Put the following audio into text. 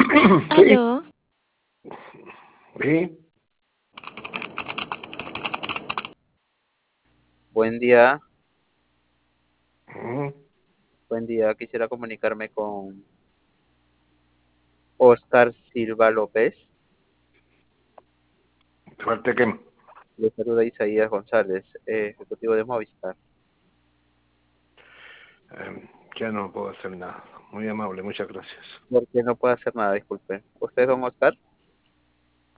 Sí, Aló, sí. Buen día, Mm, buen día. Quisiera comunicarme con Oscar Silva López. Suerte que Le saluda Isaías González, ejecutivo de Movistar. ya no puedo hacer nada. Muy amable, muchas gracias. Porque no puedo hacer nada, disculpe. ¿Usted es don Oscar?